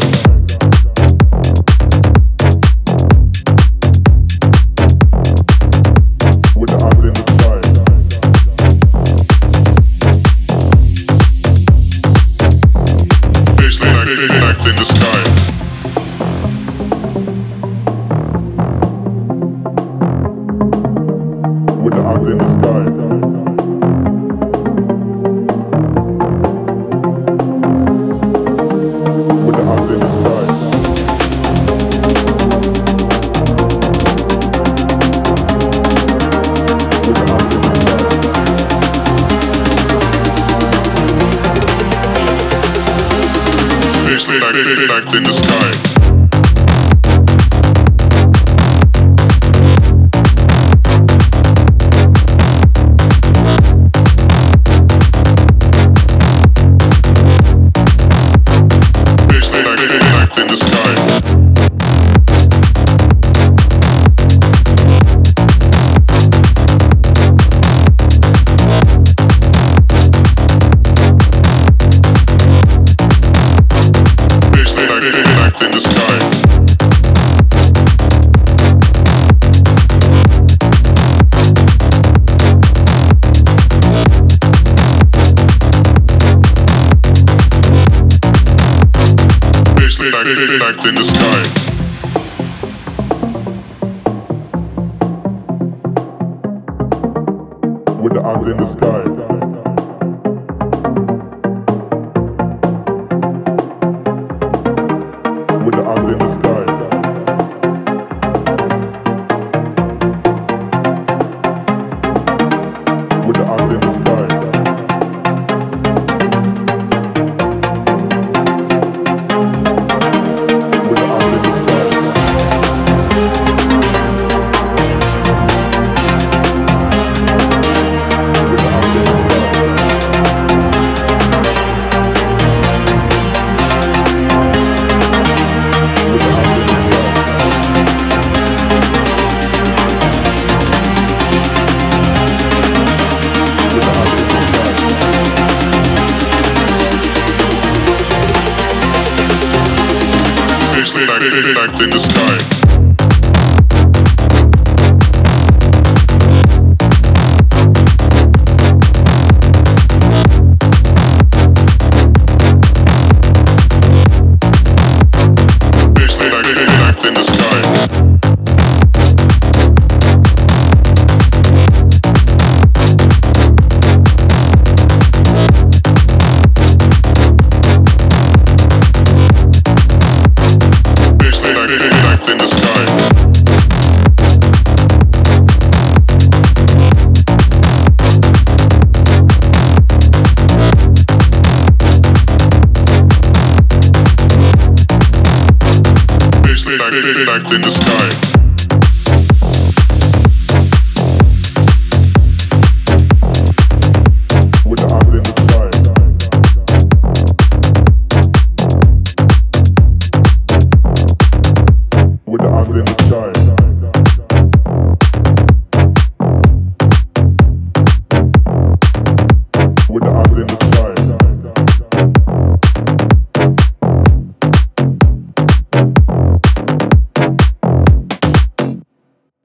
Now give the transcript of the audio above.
In the sky. With the eyes in the sky. With the eyes in the sky. With the eyes in the sky. Like in the sky. In the sky. In the sky. Like in the sky. With the eyes in the sky. With the eyes in the sky. With the eyes in the sky. With the eyes in the sky. Like in the sky. In the sky. In the sky. Like in the sky.